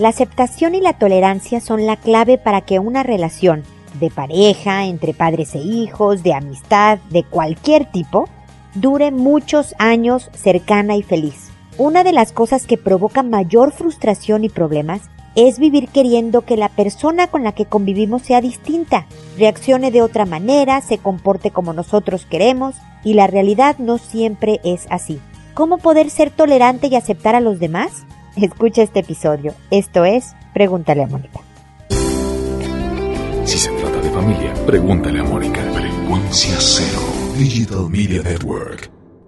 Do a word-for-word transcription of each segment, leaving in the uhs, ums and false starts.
La aceptación y la tolerancia son la clave para que una relación de pareja, entre padres e hijos, de amistad, de cualquier tipo, dure muchos años cercana y feliz. Una de las cosas que provoca mayor frustración y problemas es vivir queriendo que la persona con la que convivimos sea distinta, reaccione de otra manera, se comporte como nosotros queremos, y la realidad no siempre es así. ¿Cómo poder ser tolerante y aceptar a los demás? Escucha este episodio. Esto es Pregúntale a Mónica. Si se trata de familia, pregúntale a Mónica. Frecuencia Cero, Digital Media Network.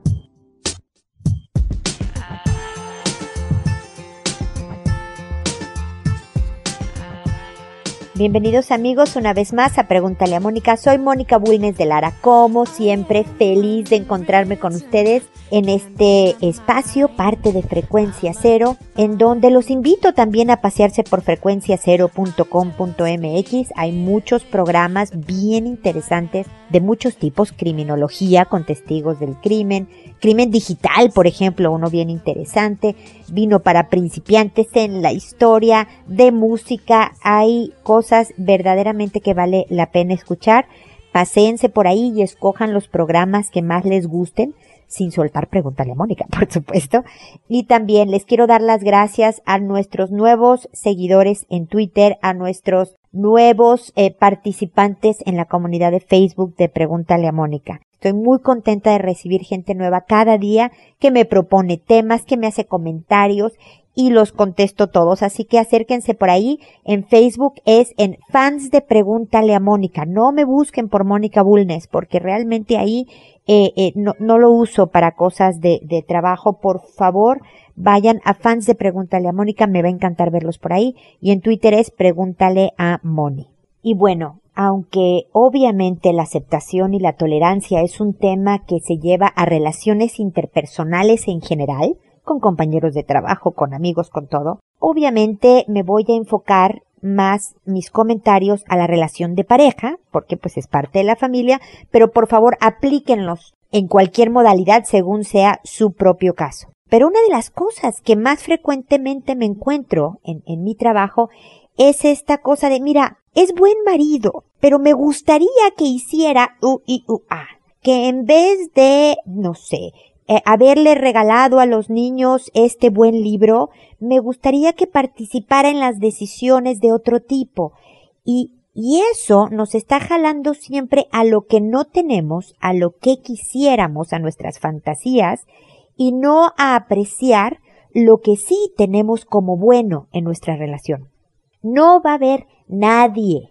Bienvenidos amigos una vez más a Pregúntale a Mónica. Soy Mónica Bulnes de Lara, como siempre feliz de encontrarme con ustedes en este espacio, parte de Frecuencia Cero, en donde los invito también a pasearse por frecuencia cero punto com punto m x. Hay muchos programas bien interesantes de muchos tipos: criminología con testigos del crimen, crimen digital, por ejemplo, uno bien interesante, vino para principiantes en la historia de música. Hay cosas verdaderamente que vale la pena escuchar. Paséense por ahí y escojan los programas que más les gusten, sin soltar Pregúntale a Mónica, por supuesto. Y también les quiero dar las gracias a nuestros nuevos seguidores en Twitter, a nuestros nuevos eh, participantes en la comunidad de Facebook de Pregúntale a Mónica. Estoy muy contenta de recibir gente nueva cada día que me propone temas, que me hace comentarios y los contesto todos. Así que acérquense por ahí. En Facebook es en Fans de Pregúntale a Mónica. No me busquen por Mónica Bulnes, porque realmente ahí eh, eh, no, no lo uso para cosas de, de trabajo. Por favor, vayan a Fans de Pregúntale a Mónica. Me va a encantar verlos por ahí. Y en Twitter es Pregúntale a Moni. Y bueno, aunque obviamente la aceptación y la tolerancia es un tema que se lleva a relaciones interpersonales en general, con compañeros de trabajo, con amigos, con todo, obviamente me voy a enfocar más mis comentarios a la relación de pareja, porque pues es parte de la familia, pero por favor aplíquenlos en cualquier modalidad según sea su propio caso. Pero una de las cosas que más frecuentemente me encuentro en, en mi trabajo es esta cosa de, mira, es buen marido, pero me gustaría que hiciera u y u a, que en vez de, no sé, eh, haberle regalado a los niños este buen libro, me gustaría que participara en las decisiones de otro tipo. Y, y eso nos está jalando siempre a lo que no tenemos, a lo que quisiéramos, a nuestras fantasías, y no a apreciar lo que sí tenemos como bueno en nuestra relación. No va a haber nadie,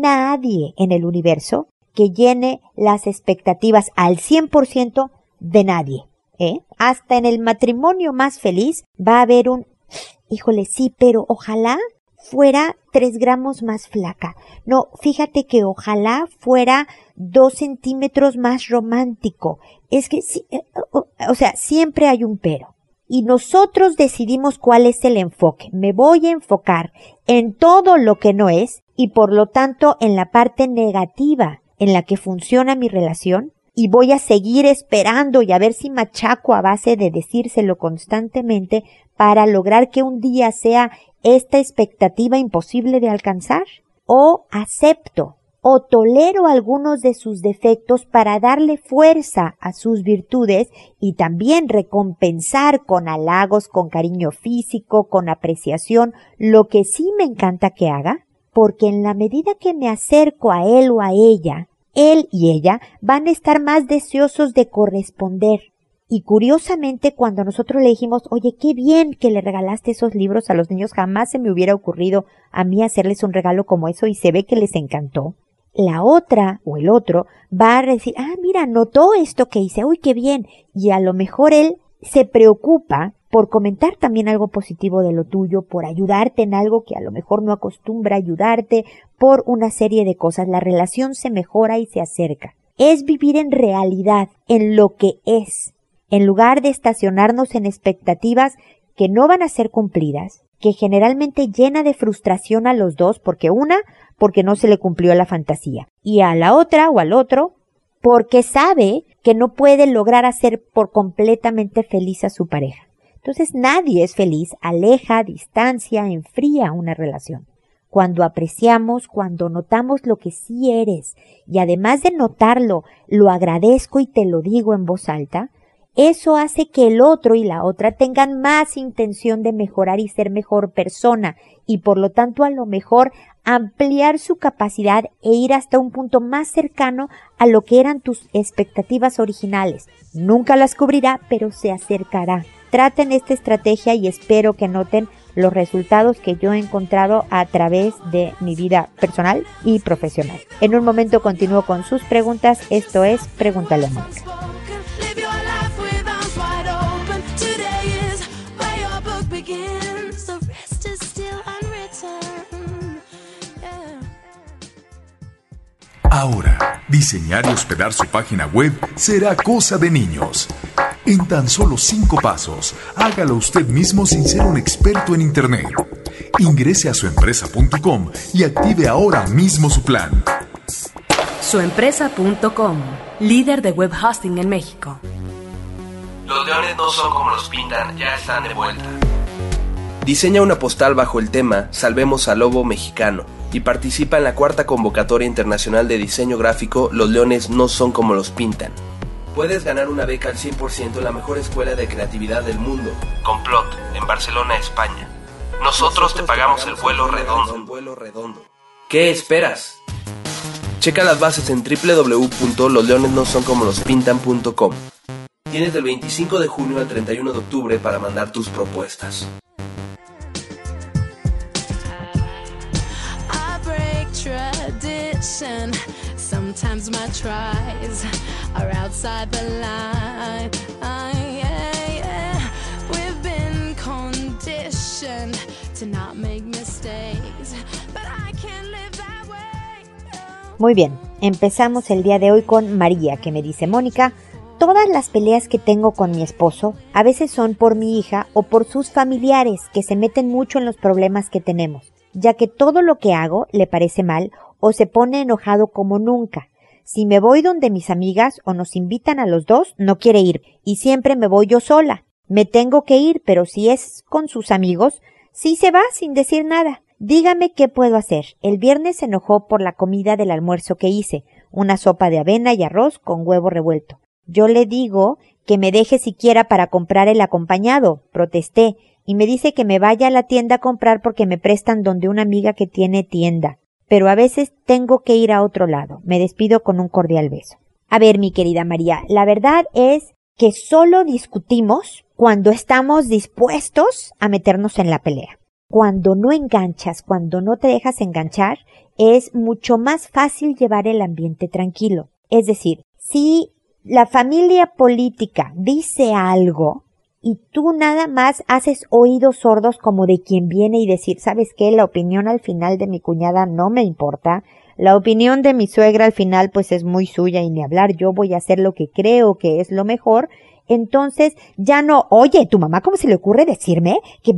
nadie en el universo que llene las expectativas al cien por ciento de nadie, ¿eh? Hasta en el matrimonio más feliz va a haber un, híjole, sí, pero ojalá fuera tres gramos más flaca. No, fíjate que ojalá fuera dos centímetros más romántico. Es que sí, o, o sea, siempre hay un pero. Y nosotros decidimos cuál es el enfoque. Me voy a enfocar en todo lo que no es y por lo tanto en la parte negativa en la que funciona mi relación, y voy a seguir esperando y a ver si machaco a base de decírselo constantemente para lograr que un día sea esta expectativa imposible de alcanzar. O acepto o tolero algunos de sus defectos para darle fuerza a sus virtudes y también recompensar con halagos, con cariño físico, con apreciación, lo que sí me encanta que haga, porque en la medida que me acerco a él o a ella, él y ella van a estar más deseosos de corresponder. Y curiosamente, cuando nosotros le dijimos, oye, qué bien que le regalaste esos libros a los niños, jamás se me hubiera ocurrido a mí hacerles un regalo como eso, y se ve que les encantó. La otra o el otro va a decir, ah, mira, notó esto que hice, uy, qué bien. Y a lo mejor él se preocupa por comentar también algo positivo de lo tuyo, por ayudarte en algo que a lo mejor no acostumbra ayudarte, por una serie de cosas. La relación se mejora y se acerca. Es vivir en realidad, en lo que es, en lugar de estacionarnos en expectativas que no van a ser cumplidas, que generalmente llena de frustración a los dos, porque una, porque no se le cumplió la fantasía, y a la otra o al otro, porque sabe que no puede lograr hacer por completamente feliz a su pareja. Entonces nadie es feliz, aleja, distancia, enfría una relación. Cuando apreciamos, cuando notamos lo que sí eres, y además de notarlo, lo agradezco y te lo digo en voz alta, eso hace que el otro y la otra tengan más intención de mejorar y ser mejor persona, y por lo tanto a lo mejor ampliar su capacidad e ir hasta un punto más cercano a lo que eran tus expectativas originales. Nunca las cubrirá, pero se acercará. Traten esta estrategia y espero que noten los resultados que yo he encontrado a través de mi vida personal y profesional. En un momento continúo con sus preguntas. Esto es Pregúntale a Mónica. Ahora, diseñar y hospedar su página web será cosa de niños. En tan solo cinco pasos, hágalo usted mismo sin ser un experto en Internet. Ingrese a su empresa punto com y active ahora mismo su plan. su empresa punto com, líder de web hosting en México. Los leones no son como los pintan, ya están de vuelta. Diseña una postal bajo el tema Salvemos al Lobo Mexicano y participa en la cuarta convocatoria internacional de diseño gráfico Los leones no son como los pintan. Puedes ganar una beca al cien por ciento en la mejor escuela de creatividad del mundo, Complot, en Barcelona, España. Nosotros, Nosotros te pagamos, te pagamos el vuelo el redondo. El vuelo redondo. ¿Qué esperas? Checa las bases en doble u doble u doble u punto los leones no son como los pintan punto com. Tienes del veinticinco de junio al treinta y uno de octubre para mandar tus propuestas. Tradition. Sometimes my tries are outside the line. Uh, yeah, yeah. We've been conditioned to not make mistakes, but I can't live that way. No. Muy bien, empezamos el día de hoy con María, que me dice: Mónica, todas las peleas que tengo con mi esposo a veces son por mi hija o por sus familiares que se meten mucho en los problemas que tenemos, ya que todo lo que hago le parece mal o se pone enojado como nunca. Si me voy donde mis amigas o nos invitan a los dos, no quiere ir y siempre me voy yo sola. Me tengo que ir, pero si es con sus amigos, sí se va sin decir nada. Dígame qué puedo hacer. El viernes se enojó por la comida del almuerzo que hice, una sopa de avena y arroz con huevo revuelto. Yo le digo que me deje siquiera para comprar el acompañado. Protesté y me dice que me vaya a la tienda a comprar porque me prestan donde una amiga que tiene tienda. Pero a veces tengo que ir a otro lado. Me despido con un cordial beso. A ver, mi querida María, la verdad es que solo discutimos cuando estamos dispuestos a meternos en la pelea. Cuando no enganchas, cuando no te dejas enganchar, es mucho más fácil llevar el ambiente tranquilo. Es decir, si la familia política dice algo y tú nada más haces oídos sordos como de quien viene y decir, ¿sabes qué? La opinión al final de mi cuñada no me importa. La opinión de mi suegra al final pues es muy suya y ni hablar. Yo voy a hacer lo que creo que es lo mejor. Entonces ya no, oye, tu mamá, ¿cómo se le ocurre decirme? Que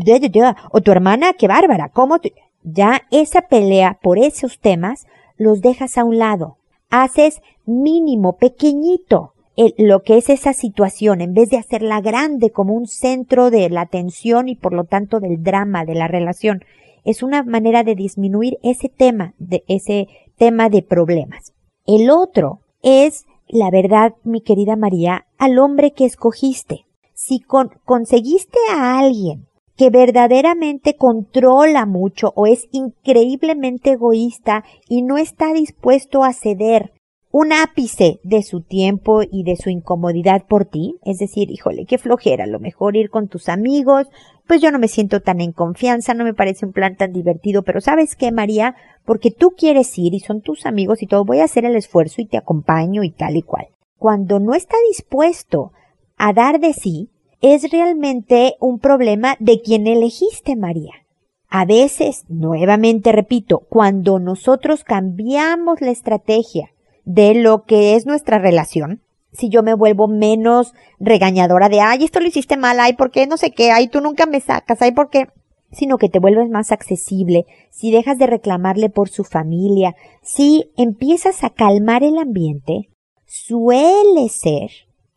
o tu hermana, qué bárbara, ¿cómo? Te... Ya esa pelea por esos temas los dejas a un lado. Haces mínimo, pequeñito, el, lo que es esa situación, en vez de hacerla grande como un centro de la tensión y por lo tanto del drama de la relación. Es una manera de disminuir ese tema, de ese tema de problemas. El otro es, la verdad, mi querida María, al hombre que escogiste. Si con, conseguiste a alguien que verdaderamente controla mucho o es increíblemente egoísta y no está dispuesto a ceder un ápice de su tiempo y de su incomodidad por ti, es decir, híjole, qué flojera, a lo mejor ir con tus amigos, pues yo no me siento tan en confianza, no me parece un plan tan divertido, pero ¿sabes qué, María? Porque tú quieres ir y son tus amigos y todo, voy a hacer el esfuerzo y te acompaño y tal y cual. Cuando no está dispuesto a dar de sí, es realmente un problema de quien elegiste, María. A veces, nuevamente repito, cuando nosotros cambiamos la estrategia de lo que es nuestra relación, si yo me vuelvo menos regañadora de, ay, esto lo hiciste mal, ay, ¿por qué? No sé qué, ay, tú nunca me sacas, ay, ¿por qué? Sino que te vuelves más accesible, si dejas de reclamarle por su familia, si empiezas a calmar el ambiente, suele ser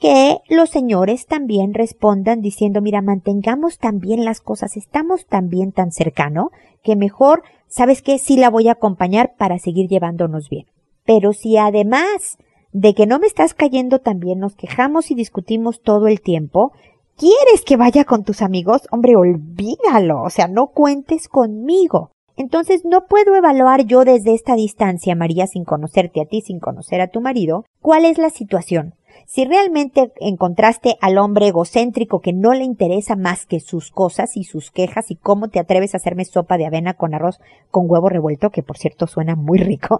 que los señores también respondan diciendo, mira, mantengamos también las cosas, estamos también tan cercano que mejor, ¿sabes qué? Sí la voy a acompañar para seguir llevándonos bien. Pero si además de que no me estás cayendo tan bien, nos quejamos y discutimos todo el tiempo, ¿quieres que vaya con tus amigos? Hombre, olvídalo, o sea, no cuentes conmigo. Entonces no puedo evaluar yo desde esta distancia, María, sin conocerte a ti, sin conocer a tu marido, cuál es la situación. Si realmente encontraste al hombre egocéntrico que no le interesa más que sus cosas y sus quejas y cómo te atreves a hacerme sopa de avena con arroz con huevo revuelto, que por cierto suena muy rico,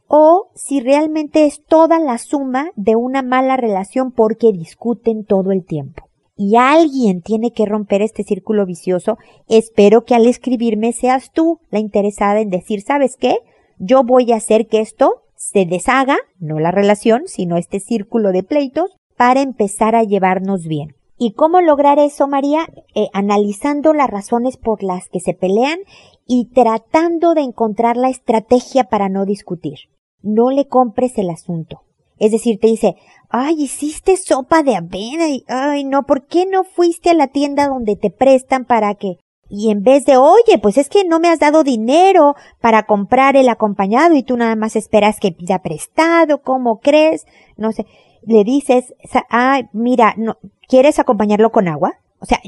o si realmente es toda la suma de una mala relación porque discuten todo el tiempo. Y alguien tiene que romper este círculo vicioso. Espero que al escribirme seas tú la interesada en decir, ¿sabes qué? Yo voy a hacer que esto se deshaga, no la relación, sino este círculo de pleitos, para empezar a llevarnos bien. ¿Y cómo lograr eso, María? Eh, analizando las razones por las que se pelean y tratando de encontrar la estrategia para no discutir. No le compres el asunto. Es decir, te dice, ay, hiciste sopa de avena, y, ay, no, ¿por qué no fuiste a la tienda donde te prestan para que? Y en vez de, oye, pues es que no me has dado dinero para comprar el acompañado y tú nada más esperas que pida prestado, ¿cómo crees? No sé, le dices, ay, mira, no, ¿quieres acompañarlo con agua? O sea,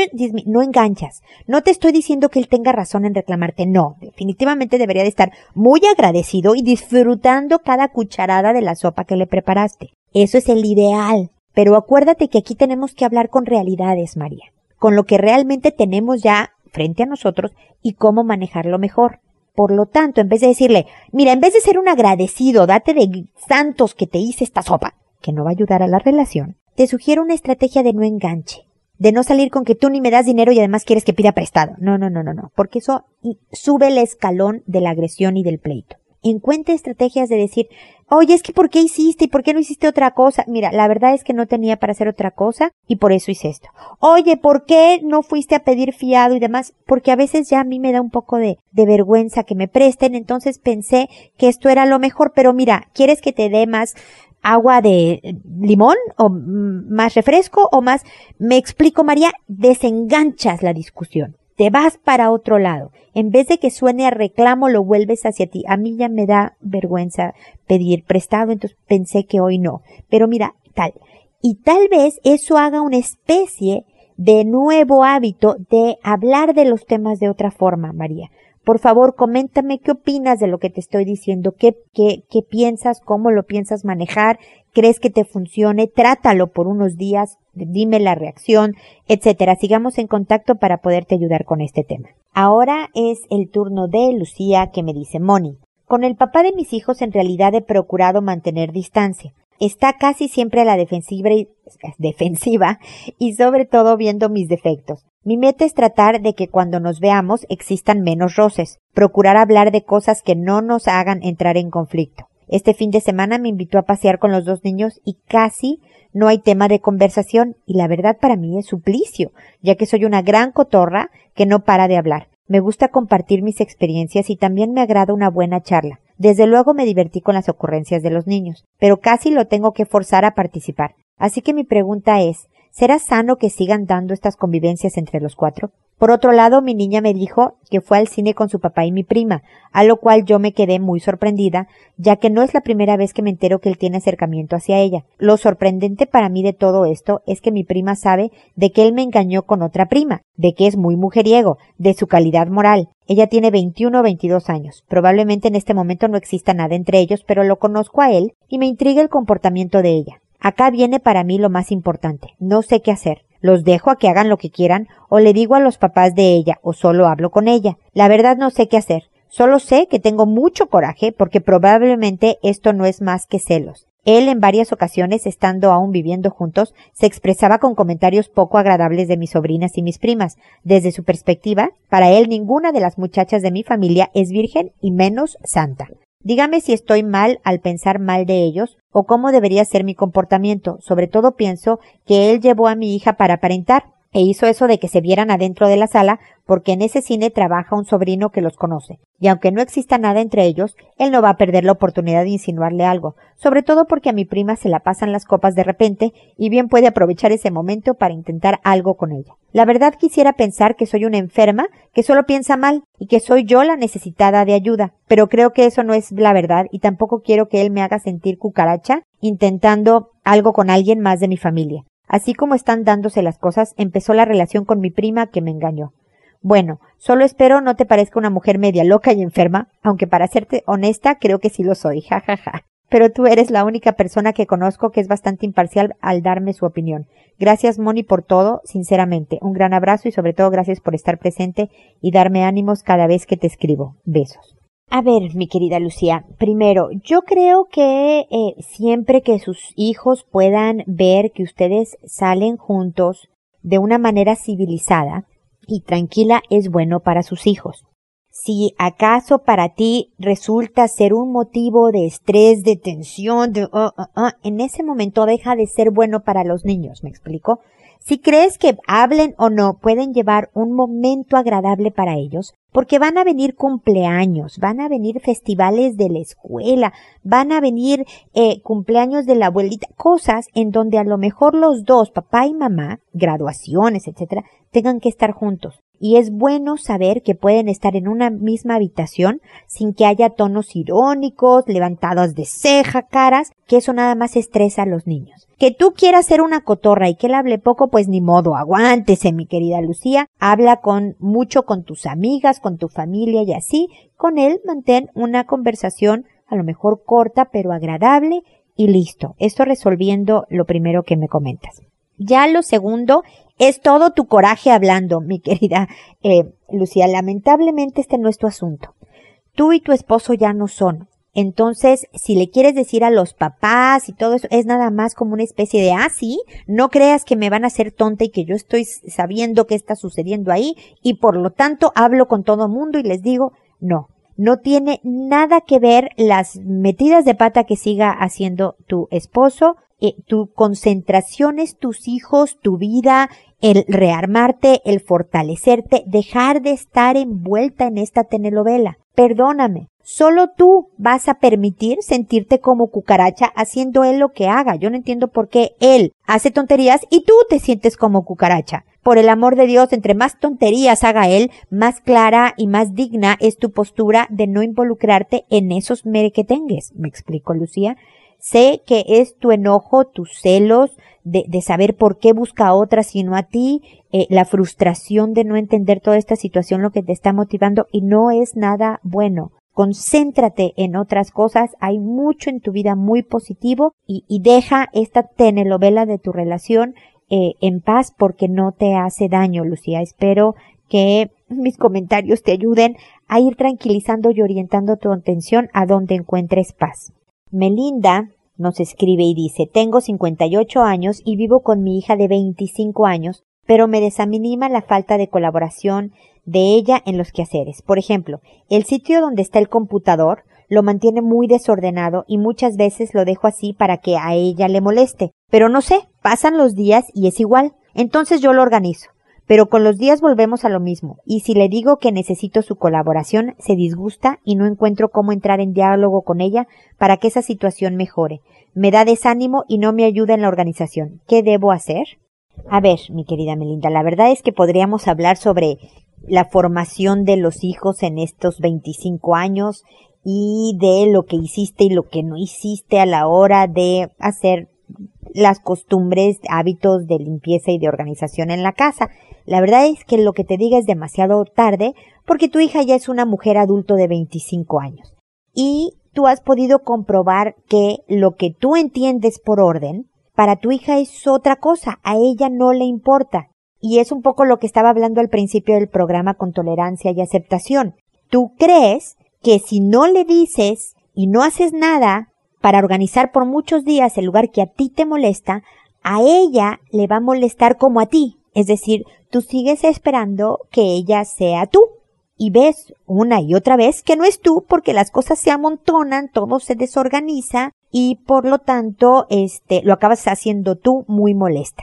no enganchas. No te estoy diciendo que él tenga razón en reclamarte, no. Definitivamente debería de estar muy agradecido y disfrutando cada cucharada de la sopa que le preparaste. Eso es el ideal. Pero acuérdate que aquí tenemos que hablar con realidades, María. Con lo que realmente tenemos ya frente a nosotros y cómo manejarlo mejor. Por lo tanto, en vez de decirle, mira, en vez de ser un agradecido, date de santos que te hice esta sopa, que no va a ayudar a la relación, te sugiero una estrategia de no enganche. De no salir con que tú ni me das dinero y además quieres que pida prestado. No, no, no, no, no. Porque eso sube el escalón de la agresión y del pleito. Encuentra estrategias de decir, oye, es que ¿por qué hiciste y por qué no hiciste otra cosa? Mira, la verdad es que no tenía para hacer otra cosa y por eso hice esto. Oye, ¿por qué no fuiste a pedir fiado y demás? Porque a veces ya a mí me da un poco de, de vergüenza que me presten, entonces pensé que esto era lo mejor, pero mira, ¿quieres que te dé más agua de limón o más refresco o más? Me explico, María, desenganchas la discusión. Te vas para otro lado. En vez de que suene a reclamo, lo vuelves hacia ti. A mí ya me da vergüenza pedir prestado, entonces pensé que hoy no. Pero mira, tal. Y tal vez eso haga una especie de nuevo hábito de hablar de los temas de otra forma, María. Por favor, coméntame qué opinas de lo que te estoy diciendo, qué, qué, qué piensas, cómo lo piensas manejar, crees que te funcione, trátalo por unos días, dime la reacción, etcétera. Sigamos en contacto para poderte ayudar con este tema. Ahora es el turno de Lucía, que me dice, Moni, con el papá de mis hijos en realidad he procurado mantener distancia. Está casi siempre a la defensiva y, defensiva y sobre todo viendo mis defectos. Mi meta es tratar de que cuando nos veamos existan menos roces, procurar hablar de cosas que no nos hagan entrar en conflicto. Este fin de semana me invitó a pasear con los dos niños y casi no hay tema de conversación y la verdad para mí es suplicio, ya que soy una gran cotorra que no para de hablar. Me gusta compartir mis experiencias y también me agrada una buena charla. Desde luego me divertí con las ocurrencias de los niños, pero casi lo tengo que forzar a participar. Así que mi pregunta es, ¿será sano que sigan dando estas convivencias entre los cuatro? Por otro lado, mi niña me dijo que fue al cine con su papá y mi prima, a lo cual yo me quedé muy sorprendida, ya que no es la primera vez que me entero que él tiene acercamiento hacia ella. Lo sorprendente para mí de todo esto es que mi prima sabe de que él me engañó con otra prima, de que es muy mujeriego, de su calidad moral. Ella tiene veintiuno o veintidós años. Probablemente en este momento no exista nada entre ellos, pero lo conozco a él y me intriga el comportamiento de ella. Acá viene para mí lo más importante. No sé qué hacer. ¿Los dejo a que hagan lo que quieran o le digo a los papás de ella o solo hablo con ella? La verdad no sé qué hacer. Solo sé que tengo mucho coraje porque probablemente esto no es más que celos. Él en varias ocasiones, estando aún viviendo juntos, se expresaba con comentarios poco agradables de mis sobrinas y mis primas. Desde su perspectiva, para él ninguna de las muchachas de mi familia es virgen y menos santa. Dígame si estoy mal al pensar mal de ellos o cómo debería ser mi comportamiento. Sobre todo pienso que él llevó a mi hija para aparentar. e hizo eso de que se vieran adentro de la sala porque en ese cine trabaja un sobrino que los conoce, y aunque no exista nada entre ellos, él no va a perder la oportunidad de insinuarle algo, sobre todo porque a mi prima se la pasan las copas de repente y bien puede aprovechar ese momento para intentar algo con ella. La verdad quisiera pensar que soy una enferma que solo piensa mal y que soy yo la necesitada de ayuda, pero creo que eso no es la verdad y tampoco quiero que él me haga sentir cucaracha intentando algo con alguien más de mi familia. Así como están dándose las cosas, empezó la relación con mi prima que me engañó. Bueno, solo espero no te parezca una mujer media loca y enferma, aunque para serte honesta creo que sí lo soy, jajaja. Ja, ja. Pero tú eres la única persona que conozco que es bastante imparcial al darme su opinión. Gracias, Moni, por todo, sinceramente. Un gran abrazo y sobre todo gracias por estar presente y darme ánimos cada vez que te escribo. Besos. A ver, mi querida Lucía, primero, yo creo que eh, siempre que sus hijos puedan ver que ustedes salen juntos de una manera civilizada y tranquila es bueno para sus hijos. Si acaso para ti resulta ser un motivo de estrés, de tensión, de uh, uh, uh, en ese momento deja de ser bueno para los niños, ¿me explico? Si crees que hablen o no pueden llevar un momento agradable para ellos, porque van a venir cumpleaños, van a venir festivales de la escuela, van a venir eh, cumpleaños de la abuelita, cosas en donde a lo mejor los dos, papá y mamá, graduaciones, etcétera, tengan que estar juntos. Y es bueno saber que pueden estar en una misma habitación sin que haya tonos irónicos, levantadas de ceja, caras, que eso nada más estresa a los niños. Que tú quieras ser una cotorra y que él hable poco, pues ni modo, aguántese, mi querida Lucía, habla con mucho con tus amigas, con tu familia y así, con él mantén una conversación a lo mejor corta pero agradable y listo. Esto resolviendo lo primero que me comentas. Ya lo segundo es todo tu coraje hablando, mi querida eh, Lucía. Lamentablemente este no es tu asunto. Tú y tu esposo ya no son. Entonces, si le quieres decir a los papás y todo eso, es nada más como una especie de, ah, sí, no creas que me van a hacer tonta y que yo estoy sabiendo qué está sucediendo ahí y por lo tanto hablo con todo mundo y les digo, no, no tiene nada que ver las metidas de pata que siga haciendo tu esposo. Eh, tu concentración es tus hijos, tu vida, el rearmarte, el fortalecerte, dejar de estar envuelta en esta telenovela. Perdóname, solo tú vas a permitir sentirte como cucaracha haciendo él lo que haga. Yo no entiendo por qué él hace tonterías y tú te sientes como cucaracha. Por el amor de Dios, entre más tonterías haga él, más clara y más digna es tu postura de no involucrarte en esos merequetengues. ¿Me explico, Lucía? Sé que es tu enojo, tus celos de, de saber por qué busca a otra sino a ti, eh, la frustración de no entender toda esta situación lo que te está motivando y no es nada bueno. Concéntrate en otras cosas, hay mucho en tu vida muy positivo y, y deja esta telenovela de tu relación eh, en paz porque no te hace daño, Lucía. Espero que mis comentarios te ayuden a ir tranquilizando y orientando tu atención a donde encuentres paz. Melinda nos escribe y dice, tengo cincuenta y ocho años y vivo con mi hija de veinticinco años, pero me desanima la falta de colaboración de ella en los quehaceres. Por ejemplo, el sitio donde está el computador lo mantiene muy desordenado y muchas veces lo dejo así para que a ella le moleste. Pero no sé, pasan los días y es igual. Entonces yo lo organizo. Pero con los días volvemos a lo mismo, y si le digo que necesito su colaboración, se disgusta y no encuentro cómo entrar en diálogo con ella para que esa situación mejore. Me da desánimo y no me ayuda en la organización. ¿Qué debo hacer? A ver, mi querida Melinda, la verdad es que podríamos hablar sobre la formación de los hijos en estos veinticinco años y de lo que hiciste y lo que no hiciste a la hora de hacer las costumbres, hábitos de limpieza y de organización en la casa. La verdad es que lo que te diga es demasiado tarde porque tu hija ya es una mujer adulto de veinticinco años y tú has podido comprobar que lo que tú entiendes por orden para tu hija es otra cosa, a ella no le importa. Y es un poco lo que estaba hablando al principio del programa con tolerancia y aceptación. Tú crees que si no le dices y no haces nada para organizar por muchos días el lugar que a ti te molesta, a ella le va a molestar como a ti. Es decir, tú sigues esperando que ella sea tú. Y ves una y otra vez que no es tú porque las cosas se amontonan, todo se desorganiza y por lo tanto este lo acabas haciendo tú muy molesta.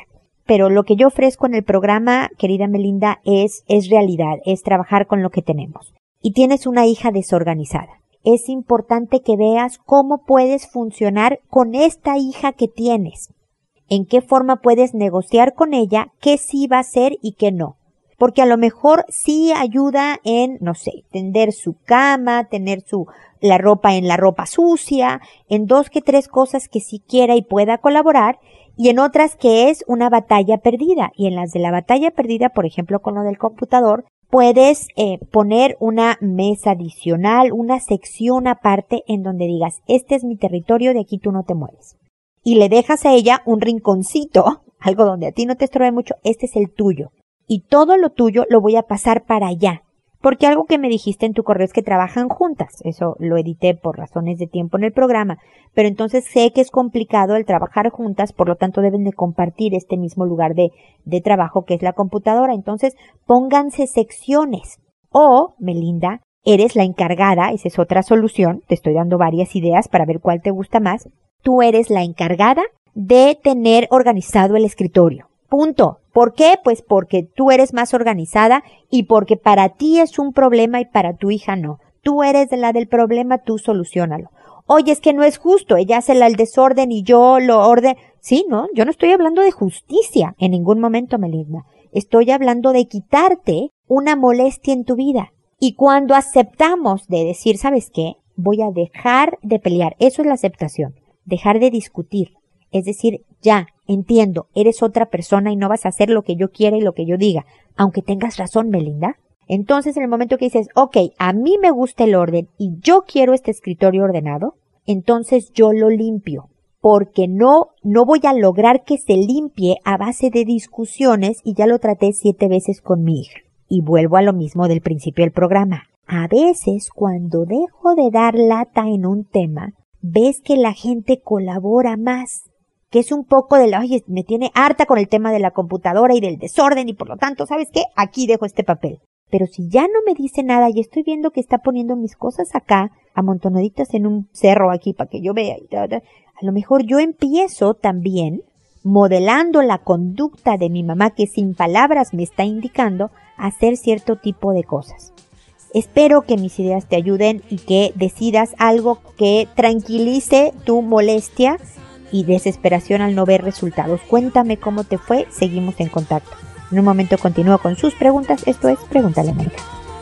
pero lo que yo ofrezco en el programa, querida Melinda, es, es realidad, es trabajar con lo que tenemos. Y tienes una hija desorganizada. Es importante que veas cómo puedes funcionar con esta hija que tienes. En qué forma puedes negociar con ella qué sí va a hacer y qué no. Porque a lo mejor sí ayuda en, no sé, tender su cama, tener su, la ropa en la ropa sucia, en dos que tres cosas que sí quiera y pueda colaborar, y en otras que es una batalla perdida. Y en las de la batalla perdida, por ejemplo, con lo del computador, puedes eh, poner una mesa adicional, una sección aparte en donde digas, este es mi territorio, de aquí tú no te mueves. Y le dejas a ella un rinconcito, algo donde a ti no te estorbe mucho, este es el tuyo. Y todo lo tuyo lo voy a pasar para allá. Porque algo que me dijiste en tu correo es que trabajan juntas. Eso lo edité por razones de tiempo en el programa. Pero entonces sé que es complicado el trabajar juntas, por lo tanto deben de compartir este mismo lugar de, de trabajo que es la computadora. Entonces pónganse secciones. O, Melinda, eres la encargada, esa es otra solución. Te estoy dando varias ideas para ver cuál te gusta más. Tú eres la encargada de tener organizado el escritorio. Punto. ¿Por qué? Pues porque tú eres más organizada y porque para ti es un problema y para tu hija no. Tú eres de la del problema, tú soluciónalo. Oye, es que no es justo, ella hace el desorden y yo lo orden. Sí, no, yo no estoy hablando de justicia en ningún momento, Melinda. Estoy hablando de quitarte una molestia en tu vida. Y cuando aceptamos de decir, ¿sabes qué? Voy a dejar de pelear. Eso es la aceptación. Dejar de discutir. Es decir, ya, entiendo, eres otra persona y no vas a hacer lo que yo quiera y lo que yo diga, aunque tengas razón, Melinda. Entonces, en el momento que dices, ok, a mí me gusta el orden y yo quiero este escritorio ordenado, entonces yo lo limpio, porque no, no voy a lograr que se limpie a base de discusiones y ya lo traté siete veces con mi hija. Y vuelvo a lo mismo del principio del programa. A veces, cuando dejo de dar lata en un tema, ves que la gente colabora más. Que es un poco de la, oye, me tiene harta con el tema de la computadora y del desorden y por lo tanto, ¿sabes qué? Aquí dejo este papel. Pero si ya no me dice nada y estoy viendo que está poniendo mis cosas acá, amontonaditas en un cerro aquí para que yo vea, y tal, tal, a lo mejor yo empiezo también modelando la conducta de mi mamá que sin palabras me está indicando a hacer cierto tipo de cosas. Espero que mis ideas te ayuden y que decidas algo que tranquilice tu molestia y desesperación al no ver resultados. Cuéntame cómo te fue, seguimos en contacto. En un momento continúo con sus preguntas. Esto es Pregúntale a Mónica.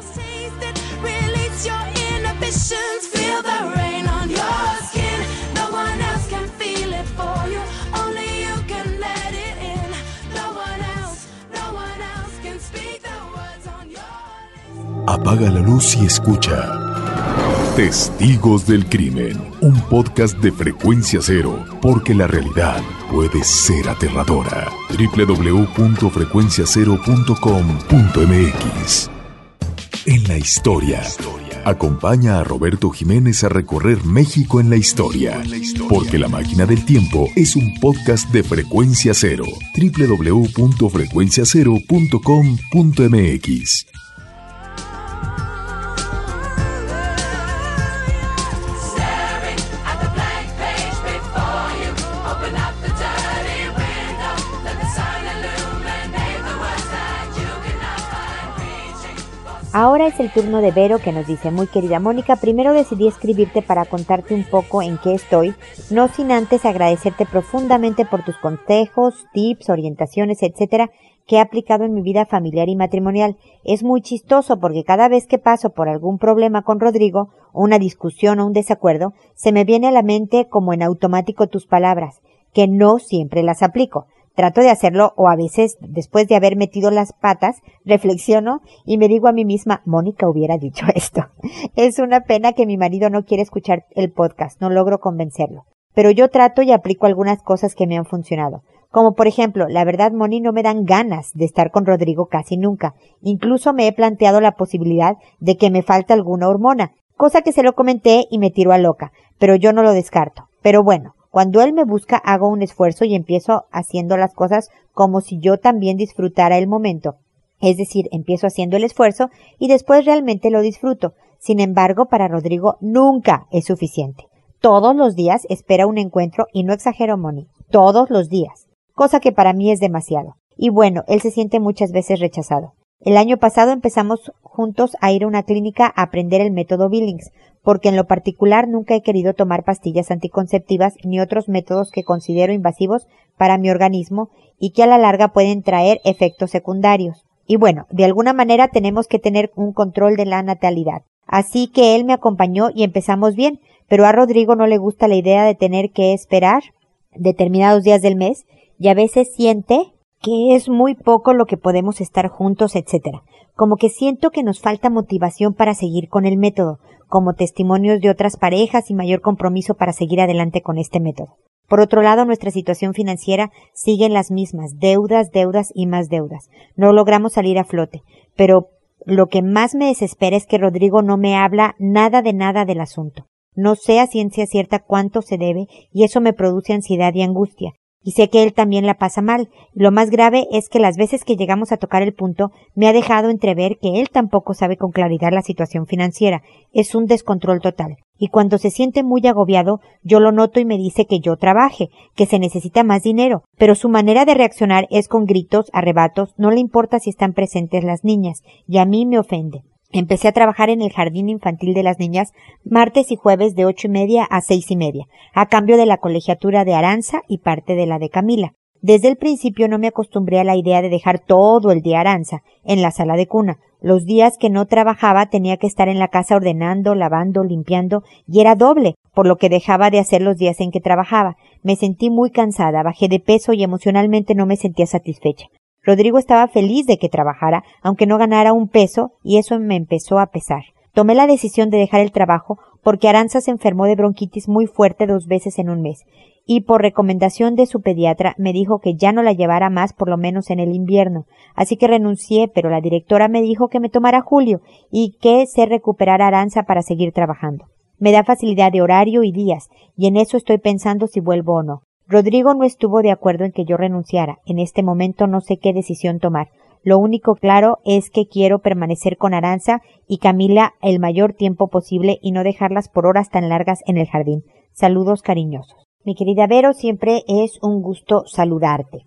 Apaga la luz y escucha Testigos del Crimen, un podcast de Frecuencia Cero, porque la realidad puede ser aterradora. doble u doble u doble u punto frecuencia cero punto com punto m x. En la historia. Acompaña a Roberto Jiménez a recorrer México en la historia, porque La Máquina del Tiempo es un podcast de Frecuencia Cero. doble u doble u doble u punto frecuencia cero punto com punto m x. Ahora es el turno de Vero, que nos dice: muy querida Mónica, primero decidí escribirte para contarte un poco en qué estoy, no sin antes agradecerte profundamente por tus consejos, tips, orientaciones, etcétera, que he aplicado en mi vida familiar y matrimonial. Es muy chistoso porque cada vez que paso por algún problema con Rodrigo, una discusión o un desacuerdo, se me viene a la mente como en automático tus palabras, que no siempre las aplico. Trato de hacerlo o a veces, después de haber metido las patas, reflexiono y me digo a mí misma, Mónica hubiera dicho esto. Es una pena que mi marido no quiere escuchar el podcast, no logro convencerlo. Pero yo trato y aplico algunas cosas que me han funcionado. Como por ejemplo, la verdad, Moni, no me dan ganas de estar con Rodrigo casi nunca. Incluso me he planteado la posibilidad de que me falte alguna hormona, cosa que se lo comenté y me tiró a loca, pero yo no lo descarto. Pero bueno, cuando él me busca, hago un esfuerzo y empiezo haciendo las cosas como si yo también disfrutara el momento. Es decir, empiezo haciendo el esfuerzo y después realmente lo disfruto. Sin embargo, para Rodrigo nunca es suficiente. Todos los días espera un encuentro y no exagero, Moni. Todos los días. cosa que para mí es demasiado. Y bueno, él se siente muchas veces rechazado. El año pasado empezamos juntos a ir a una clínica a aprender el método Billings, porque en lo particular nunca he querido tomar pastillas anticonceptivas ni otros métodos que considero invasivos para mi organismo y que a la larga pueden traer efectos secundarios. Y bueno, de alguna manera tenemos que tener un control de la natalidad. Así que él me acompañó y empezamos bien, pero a Rodrigo no le gusta la idea de tener que esperar determinados días del mes y a veces siente que es muy poco lo que podemos estar juntos, etcétera. Como que siento que nos falta motivación para seguir con el método, como testimonios de otras parejas y mayor compromiso para seguir adelante con este método. Por otro lado, nuestra situación financiera sigue en las mismas, deudas, deudas y más deudas. No logramos salir a flote, pero lo que más me desespera es que Rodrigo no me habla nada de nada del asunto. No sé a ciencia cierta cuánto se debe y eso me produce ansiedad y angustia. Y sé que él también la pasa mal. Lo más grave es que las veces que llegamos a tocar el punto me ha dejado entrever que él tampoco sabe con claridad la situación financiera. Es un descontrol total. Y cuando se siente muy agobiado, yo lo noto y me dice que yo trabaje, que se necesita más dinero. Pero su manera de reaccionar es con gritos, arrebatos, no le importa si están presentes las niñas, y a mí me ofende. Empecé a trabajar en el jardín infantil de las niñas martes y jueves de ocho y media a seis y media, a cambio de la colegiatura de Aranza y parte de la de Camila. Desde el principio no me acostumbré a la idea de dejar todo el día Aranza en la sala de cuna. Los días que no trabajaba tenía que estar en la casa ordenando, lavando, limpiando, y era doble, por lo que dejaba de hacer los días en que trabajaba. Me sentí muy cansada, bajé de peso y emocionalmente no me sentía satisfecha. Rodrigo estaba feliz de que trabajara, aunque no ganara un peso, y eso me empezó a pesar. Tomé la decisión de dejar el trabajo porque Aranza se enfermó de bronquitis muy fuerte dos veces en un mes, y por recomendación de su pediatra me dijo que ya no la llevara más por lo menos en el invierno. Así que renuncié, pero la directora me dijo que me tomara julio y que se recuperara Aranza para seguir trabajando. Me da facilidad de horario y días, y en eso estoy pensando si vuelvo o no. Rodrigo no estuvo de acuerdo en que yo renunciara. En este momento no sé qué decisión tomar. Lo único claro es que quiero permanecer con Aranza y Camila el mayor tiempo posible y no dejarlas por horas tan largas en el jardín. Saludos cariñosos. Mi querida Vero, siempre es un gusto saludarte.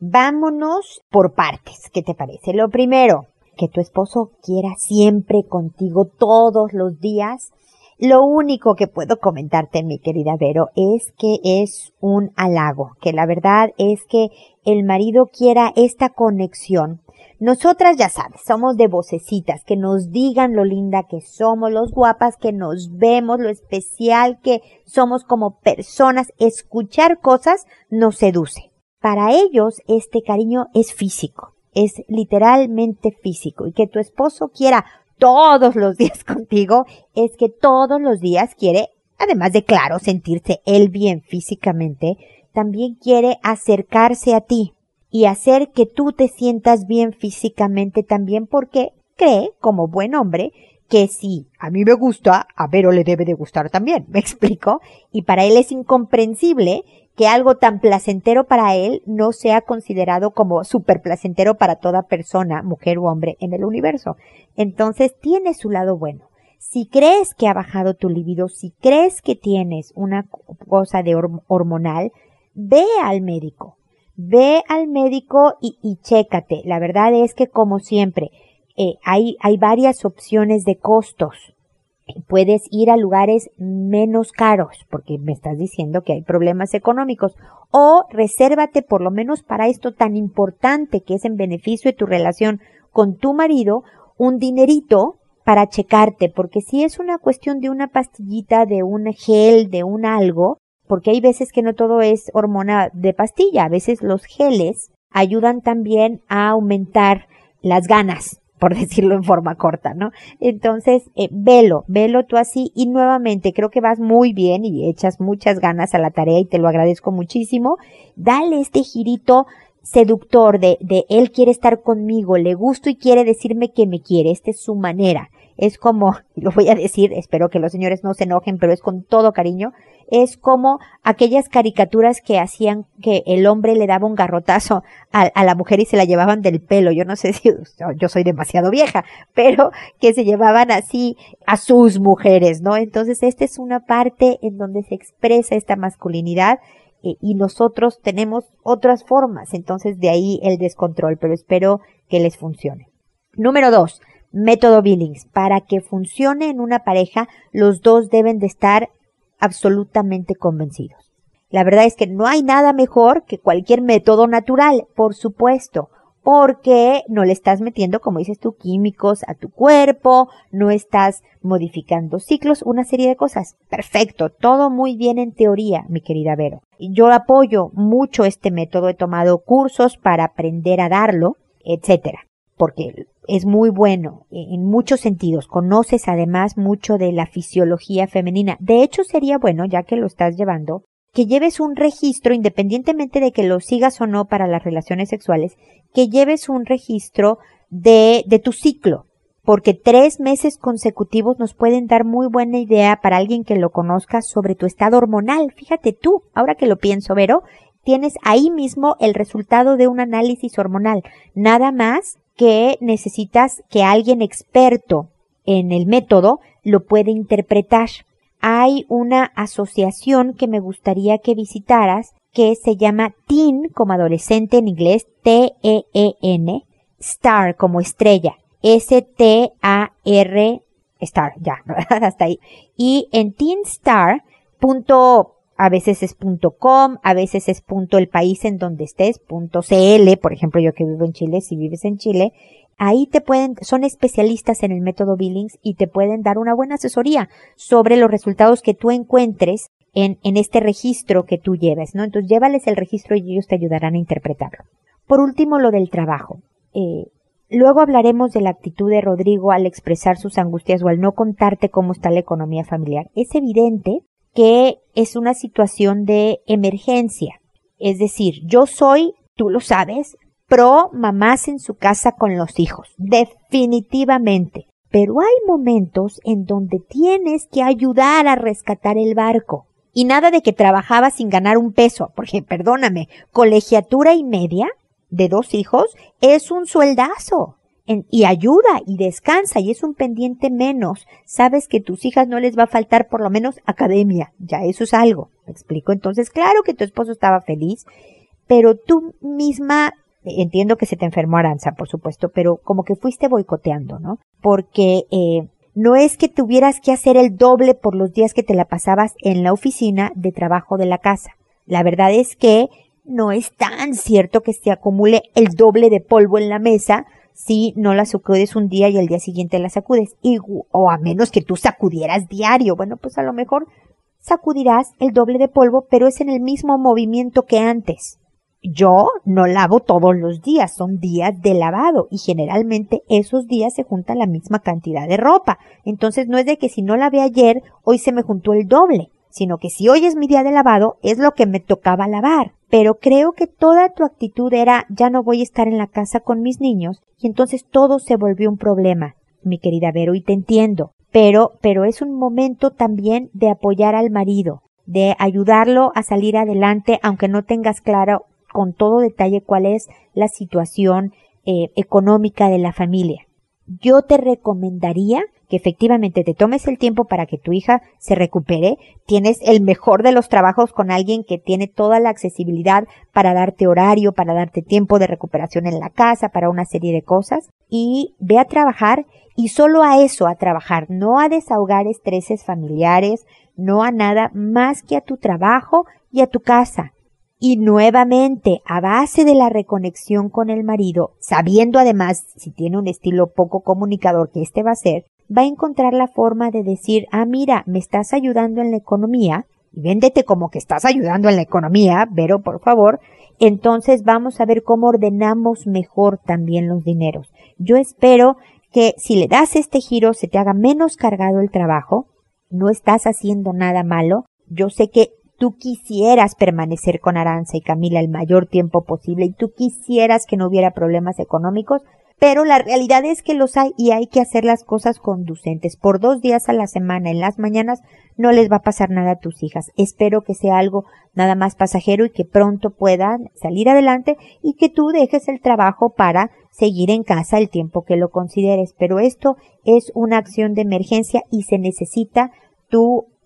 Vámonos por partes. ¿Qué te parece? Lo primero, que tu esposo quiera siempre contigo todos los días. Lo único que puedo comentarte, mi querida Vero, es que es un halago, que la verdad es que el marido quiera esta conexión. Nosotras, ya sabes, somos de vocecitas, que nos digan lo linda que somos, los guapas que nos vemos, lo especial que somos como personas. Escuchar cosas nos seduce. Para ellos, este cariño es físico, es literalmente físico, y que tu esposo quiera todos los días contigo, es que todos los días quiere, además de claro, sentirse él bien físicamente, también quiere acercarse a ti y hacer que tú te sientas bien físicamente también, porque cree, como buen hombre, que si a mí me gusta, a Vero le debe de gustar también, ¿me explico? Y para él es incomprensible que algo tan placentero para él no sea considerado como súper placentero para toda persona, mujer u hombre, en el universo. Entonces tiene su lado bueno. Si crees que ha bajado tu libido, si crees que tienes una cosa de hormonal, ve al médico. Ve al médico y, y chécate. La verdad es que, como siempre, eh, hay, hay varias opciones de costos. Puedes ir a lugares menos caros, porque me estás diciendo que hay problemas económicos, o resérvate por lo menos para esto tan importante que es en beneficio de tu relación con tu marido, un dinerito para checarte, porque si es una cuestión de una pastillita, de un gel, de un algo, porque hay veces que no todo es hormona de pastilla, a veces los geles ayudan también a aumentar las ganas, por decirlo en forma corta, ¿no? Entonces, eh, velo, velo tú así, y nuevamente creo que vas muy bien y echas muchas ganas a la tarea y te lo agradezco muchísimo. Dale este girito seductor de, de él quiere estar conmigo, le gusto y quiere decirme que me quiere. Esta es su manera. Es como, lo voy a decir, espero que los señores no se enojen, pero es con todo cariño, es como aquellas caricaturas que hacían que el hombre le daba un garrotazo a, a la mujer y se la llevaban del pelo. Yo no sé si, yo soy demasiado vieja, pero que se llevaban así a sus mujeres, ¿no? Entonces esta es una parte en donde se expresa esta masculinidad, eh, y nosotros tenemos otras formas, entonces de ahí el descontrol, pero espero que les funcione. Número dos, método Billings. Para que funcione en una pareja, los dos deben de estar absolutamente convencidos. La verdad es que no hay nada mejor que cualquier método natural, por supuesto, porque no le estás metiendo, como dices tú, químicos a tu cuerpo, no estás modificando ciclos, una serie de cosas. Perfecto, todo muy bien en teoría, mi querida Vero. Yo apoyo mucho este método, he tomado cursos para aprender a darlo, etcétera, porque es muy bueno en muchos sentidos. Conoces además mucho de la fisiología femenina. De hecho, sería bueno, ya que lo estás llevando, que lleves un registro, independientemente de que lo sigas o no para las relaciones sexuales, que lleves un registro de, de tu ciclo, porque tres meses consecutivos nos pueden dar muy buena idea para alguien que lo conozca sobre tu estado hormonal. Fíjate tú, ahora que lo pienso, Vero, tienes ahí mismo el resultado de un análisis hormonal. Nada más que necesitas que alguien experto en el método lo pueda interpretar. Hay una asociación que me gustaría que visitaras que se llama Teen, como adolescente en inglés, T E E N, Star, como estrella, S T A R, Star, ya, hasta ahí. Y en teenstar, punto, a veces es punto com, a veces es punto el país en donde estés, punto cl, por ejemplo, yo que vivo en Chile, si vives en Chile, ahí te pueden, son especialistas en el método Billings y te pueden dar una buena asesoría sobre los resultados que tú encuentres en, en este registro que tú lleves, ¿no? Entonces, llévales el registro y ellos te ayudarán a interpretarlo. Por último, lo del trabajo. Eh, luego hablaremos de la actitud de Rodrigo al expresar sus angustias o al no contarte cómo está la economía familiar. Es evidente que es una situación de emergencia. Es decir, yo soy, tú lo sabes, pro mamás en su casa con los hijos, definitivamente. Pero hay momentos en donde tienes que ayudar a rescatar el barco. Y nada de que trabajabas sin ganar un peso, porque perdóname, colegiatura y media de dos hijos es un sueldazo. En, y ayuda y descansa y es un pendiente menos. Sabes que a tus hijas no les va a faltar por lo menos academia. Ya eso es algo. ¿Me explico? Entonces, claro que tu esposo estaba feliz, pero tú misma, entiendo que se te enfermó Aranza, por supuesto, pero como que fuiste boicoteando, ¿no? Porque eh, no es que tuvieras que hacer el doble por los días que te la pasabas en la oficina de trabajo de la casa. La verdad es que no es tan cierto que se acumule el doble de polvo en la mesa si no la sacudes un día y al día siguiente la sacudes. Y, o a menos que tú sacudieras diario. Bueno, pues a lo mejor sacudirás el doble de polvo, pero es en el mismo movimiento que antes. Yo no lavo todos los días, son días de lavado y generalmente esos días se junta la misma cantidad de ropa. Entonces no es de que si no lavé ayer, hoy se me juntó el doble, sino que si hoy es mi día de lavado, es lo que me tocaba lavar. Pero creo que toda tu actitud era, ya no voy a estar en la casa con mis niños, y entonces todo se volvió un problema, mi querida Vero, y te entiendo. Pero, pero es un momento también de apoyar al marido, de ayudarlo a salir adelante, aunque no tengas claro con todo detalle cuál es la situación eh, económica de la familia. Yo te recomendaría que efectivamente te tomes el tiempo para que tu hija se recupere. Tienes el mejor de los trabajos con alguien que tiene toda la accesibilidad para darte horario, para darte tiempo de recuperación en la casa, para una serie de cosas. Y ve a trabajar y solo a eso, a trabajar, no a desahogar estreses familiares, no a nada más que a tu trabajo y a tu casa. Y nuevamente, a base de la reconexión con el marido, sabiendo además, si tiene un estilo poco comunicador que este va a ser, va a encontrar la forma de decir, ah, mira, me estás ayudando en la economía, y véndete como que estás ayudando en la economía, Vero, por favor, entonces vamos a ver cómo ordenamos mejor también los dineros. Yo espero que si le das este giro se te haga menos cargado el trabajo, no estás haciendo nada malo, yo sé que tú quisieras permanecer con Aranza y Camila el mayor tiempo posible y tú quisieras que no hubiera problemas económicos, pero la realidad es que los hay y hay que hacer las cosas conducentes. Por dos días a la semana, en las mañanas, no les va a pasar nada a tus hijas. Espero que sea algo nada más pasajero y que pronto puedan salir adelante y que tú dejes el trabajo para seguir en casa el tiempo que lo consideres. Pero esto es una acción de emergencia y se necesita tu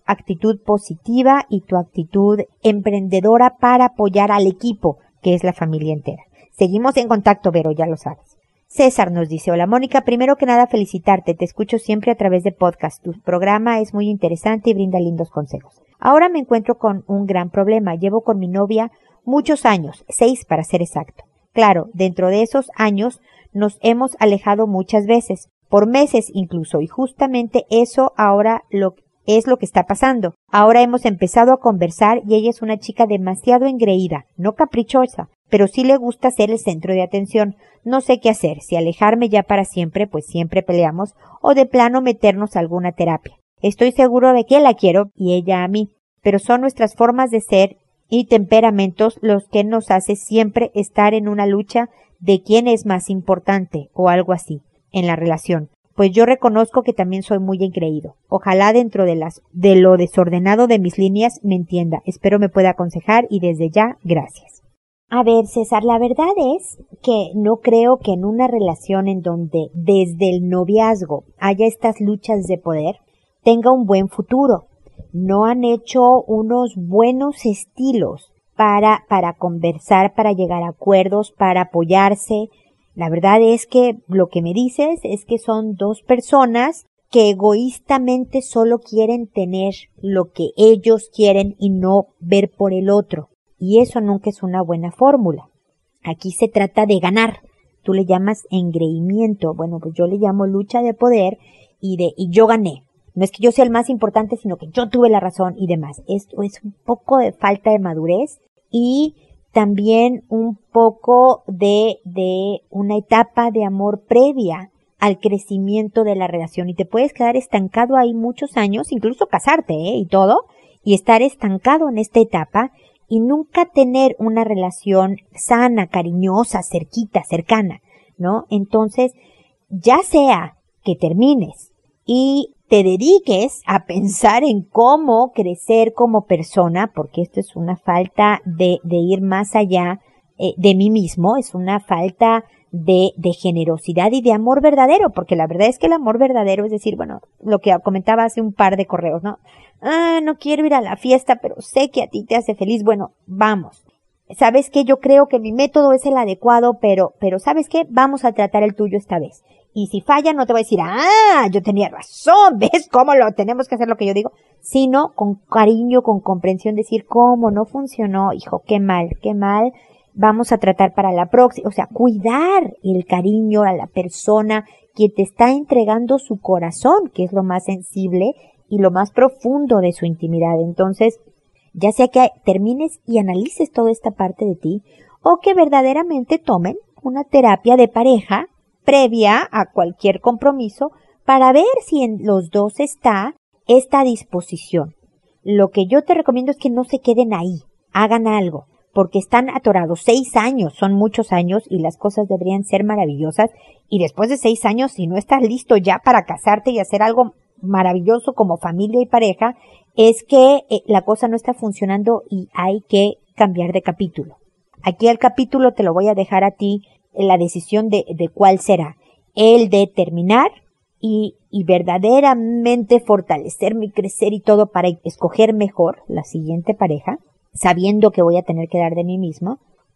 actitud positiva y tu actitud emprendedora para apoyar al equipo, que es la familia entera. Seguimos en contacto, Vero, ya lo sabes. César nos dice, hola Mónica, primero que nada felicitarte, te escucho siempre a través de podcast, tu programa es muy interesante y brinda lindos consejos. Ahora me encuentro con un gran problema, llevo con mi novia muchos años, seis para ser exacto. Claro, dentro de esos años nos hemos alejado muchas veces, por meses incluso, y justamente eso ahora lo es lo que está pasando. Ahora hemos empezado a conversar y ella es una chica demasiado engreída, no caprichosa, pero sí le gusta ser el centro de atención. No sé qué hacer, si alejarme ya para siempre, pues siempre peleamos, o de plano meternos a alguna terapia. Estoy seguro de que la quiero y ella a mí, pero son nuestras formas de ser y temperamentos los que nos hace siempre estar en una lucha de quién es más importante o algo así en la relación. Pues yo reconozco que también soy muy engreído. Ojalá dentro de las de lo desordenado de mis líneas me entienda. Espero me pueda aconsejar y desde ya, gracias. A ver, César, la verdad es que no creo que en una relación en donde desde el noviazgo haya estas luchas de poder tenga un buen futuro. No han hecho unos buenos estilos para, para conversar, para llegar a acuerdos, para apoyarse. La verdad es que lo que me dices es que son dos personas que egoístamente solo quieren tener lo que ellos quieren y no ver por el otro. Y eso nunca es una buena fórmula. Aquí se trata de ganar. Tú le llamas engreimiento. Bueno, pues yo le llamo lucha de poder y de y yo gané. No es que yo sea el más importante, sino que yo tuve la razón y demás. Esto es un poco de falta de madurez y también un poco de, de una etapa de amor previa al crecimiento de la relación. Y te puedes quedar estancado ahí muchos años, incluso casarte, ¿eh? Y todo, y estar estancado en esta etapa y nunca tener una relación sana, cariñosa, cerquita, cercana, ¿no? Entonces, ya sea que termines y te dediques a pensar en cómo crecer como persona, porque esto es una falta de, de ir más allá eh, de mí mismo, es una falta de, de generosidad y de amor verdadero, porque la verdad es que el amor verdadero es decir, bueno, lo que comentaba hace un par de correos, ¿no? Ah, no quiero ir a la fiesta, pero sé que a ti te hace feliz, bueno, vamos. ¿Sabes qué? Yo creo que mi método es el adecuado, pero, pero ¿sabes qué? Vamos a tratar el tuyo esta vez. Y si falla, no te voy a decir, ah, yo tenía razón, ¿ves cómo lo tenemos que hacer lo que yo digo? Sino con cariño, con comprensión, decir, ¿cómo no funcionó? Hijo, qué mal, qué mal. Vamos a tratar para la próxima. O sea, cuidar el cariño a la persona que te está entregando su corazón, que es lo más sensible y lo más profundo de su intimidad. Entonces, ya sea que termines y analices toda esta parte de ti, o que verdaderamente tomen una terapia de pareja previa a cualquier compromiso para ver si en los dos está esta disposición. Lo que yo te recomiendo es que no se queden ahí, hagan algo, porque están atorados. Seis años son muchos años y las cosas deberían ser maravillosas, y después de seis años, si no estás listo ya para casarte y hacer algo maravilloso como familia y pareja, es que eh, la cosa no está funcionando y hay que cambiar de capítulo. Aquí el capítulo te lo voy a dejar a ti, la decisión de, de cuál será. El de terminar y, y verdaderamente fortalecerme y crecer y todo para escoger mejor la siguiente pareja, sabiendo que voy a tener que dar de mí mismo,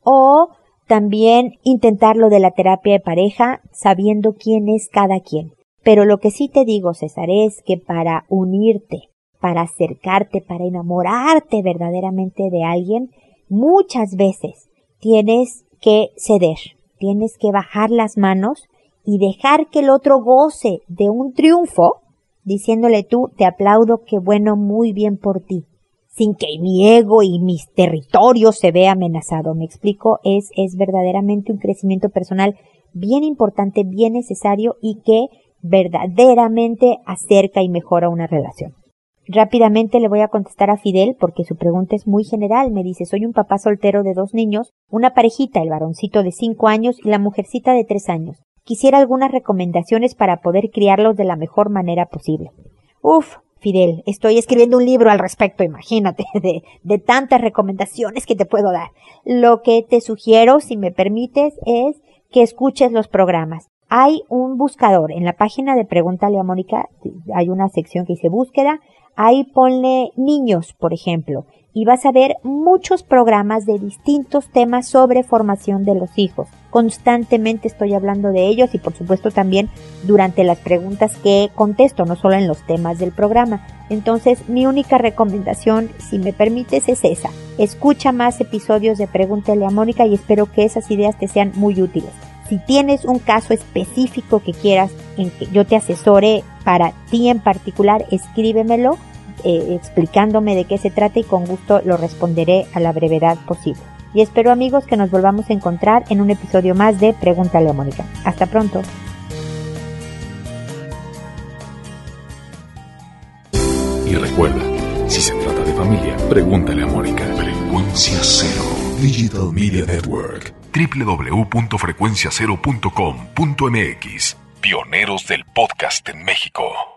o también intentar lo de la terapia de pareja, sabiendo quién es cada quien. Pero lo que sí te digo, César, es que para unirte, para acercarte, para enamorarte verdaderamente de alguien, muchas veces tienes que ceder, tienes que bajar las manos y dejar que el otro goce de un triunfo, diciéndole tú, te aplaudo, qué bueno, muy bien por ti, sin que mi ego y mis territorios se vea amenazado. Me explico, es, es verdaderamente un crecimiento personal bien importante, bien necesario y que verdaderamente acerca y mejora una relación. Rápidamente le voy a contestar a Fidel porque su pregunta es muy general. Me dice, soy un papá soltero de dos niños, una parejita, el varoncito de cinco años y la mujercita de tres años. Quisiera algunas recomendaciones para poder criarlos de la mejor manera posible. Uf, Fidel, estoy escribiendo un libro al respecto, imagínate, de, de tantas recomendaciones que te puedo dar. Lo que te sugiero, si me permites, es que escuches los programas. Hay un buscador en la página de Pregúntale a Mónica, hay una sección que dice búsqueda, ahí ponle niños, por ejemplo, y vas a ver muchos programas de distintos temas sobre formación de los hijos. Constantemente estoy hablando de ellos y por supuesto también durante las preguntas que contesto, no solo en los temas del programa. Entonces, mi única recomendación, si me permites, es esa. Escucha más episodios de Pregúntale a Mónica y espero que esas ideas te sean muy útiles. Si tienes un caso específico que quieras en que yo te asesore para ti en particular, escríbemelo eh, explicándome de qué se trata y con gusto lo responderé a la brevedad posible. Y espero, amigos, que nos volvamos a encontrar en un episodio más de Pregúntale a Mónica. Hasta pronto. Y recuerda, si se trata de familia, pregúntale a Mónica. Frecuencia Cero Digital Media Network. doble u doble u doble u punto frecuencia cero punto com punto m x. Pioneros del podcast en México.